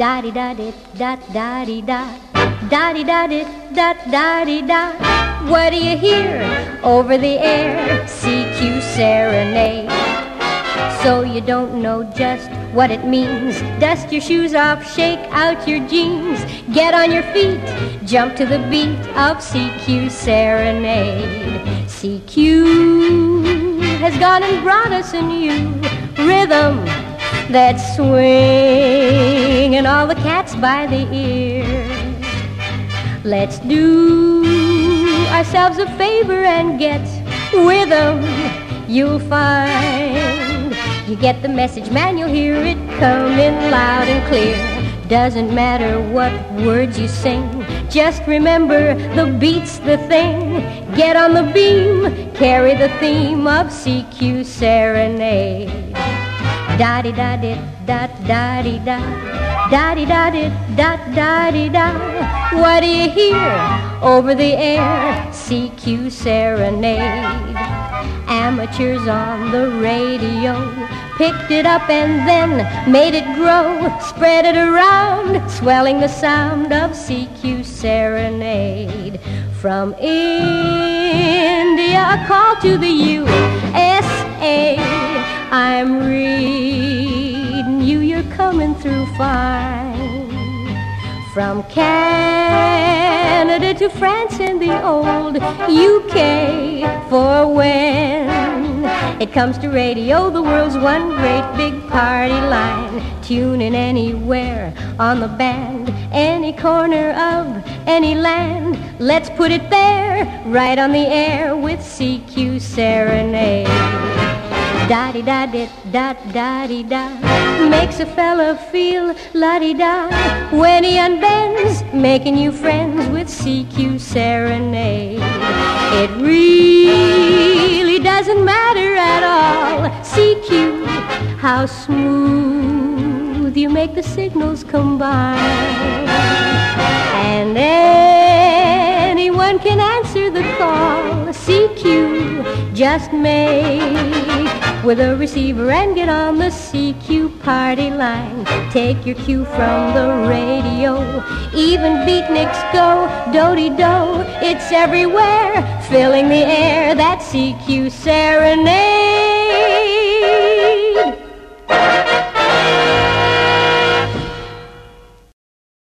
Da-di-da-di-da-da-di-da. Da-di-da-di-da-da-di-da. What do you hear over the air? CQ Serenade. So you don't know just what it means. Dust your shoes off, shake out your jeans. Get on your feet, jump to the beat of CQ Serenade. CQ has gone and brought us a new rhythm that's swinging all the cats by the ear. Let's do ourselves a favor and get with them. You'll find you get the message, man, you'll hear it coming loud and clear. Doesn't matter what words you sing, just remember the beat's the thing. Get on the beam, carry the theme of CQ Serenade. Da-di-da-di-da-da-di-da. Da-di-da-di-da-da-di-da. What do you hear over the air? CQ Serenade. Amateurs on the radio picked it up and then made it grow, spread it around, swelling the sound of CQ Serenade. From India, a call to the USA. I'm reading you, you're coming through fine. From Canada to France and the old UK. For when it comes to radio, the world's one great big party line. Tune in anywhere on the band, any corner of any land. Let's put it there, right on the air with CQ Serenade. Da-di-da-di-da-da-di-da. Makes a fella feel la-di-da when he unbends, making you friends with CQ Serenade. It really doesn't matter at all, CQ, how smooth you make the signals combine. And anyone can answer the call, CQ, just make with a receiver and get on the CQ party line. Take your cue from the radio. Even beatniks go do-de-do. It's everywhere, filling the air. That CQ Serenade.